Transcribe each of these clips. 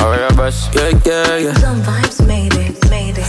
Oh yeah, boss. Yeah. Some vibes made it.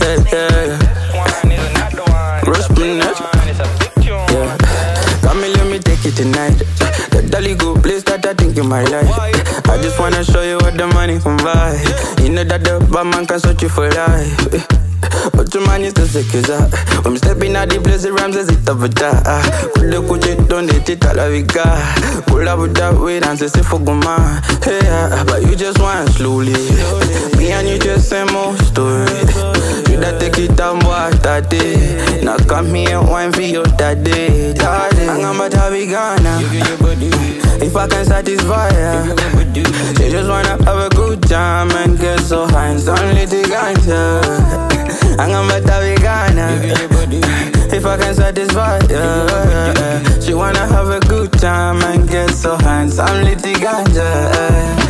Roast me nuts. Yeah. Come and let me take it tonight. The dolly good place that I think you might like. I just wanna show you what the money can buy. You know that the bad man can search you for life. But your man is the sickest. When I'm stepping out the place, the rhymes as it over there. Kulle kuje don't hit it all we got. Pull up with that weight and say for goma. Hey, but you just want slowly. Me and you just say more story. You that take it down, boy, that day. Now come here and wine for your daddy. I'm gonna be gonna. If I can satisfy her, she just wanna have a good time and get so high and only the ganja. I'm gonna be gonna. If I can satisfy her, she wanna have a good time and get so high and only the ganja.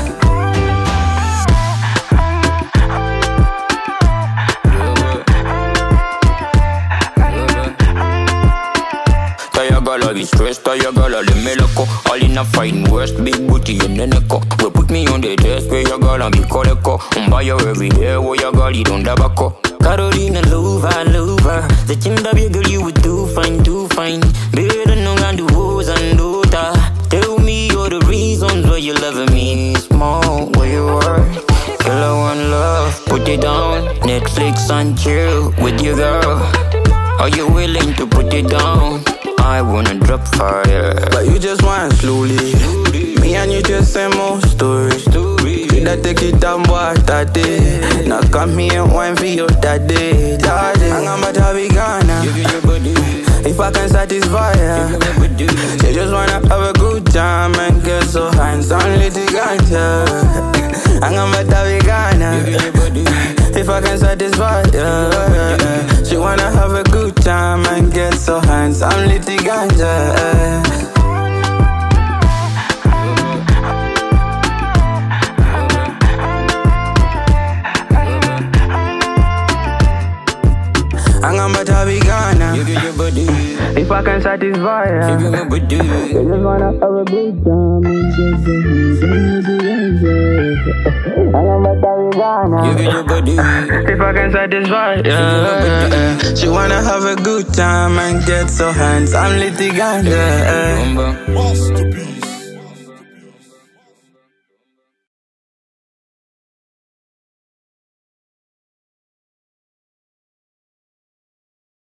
All be stressed, I got all the melako. All in a fine west, big booty and then a co. We put me on the desk where you got and be call a co. Buy you every day where you got it on the back. Carolina Louver. The Chimda girl you would do fine. Better no and do woes and do that. Tell me all the reasons why you loving me. Small where you are. Killer one love, put it down. Netflix and chill with your girl. Are you willing to put it down? I wanna drop fire, but you just want slowly. Me and you just say more stories. You that take it down, boy, that day. Now come here and wine for your daddy. I'm gonna be gonna. If I can satisfy her, she just wanna have a good time and get so high and only the ganja. I'm gonna be gonna. If I can satisfy her, she wanna have a good time and get so high and only the ganja. I'm gonna be gonna. If I can satisfy her, she just wanna have a good time and get so high. I'm gonna be gonna. If I can satisfy her, she wanna have a good time and get so hands. I'm lit the ganja.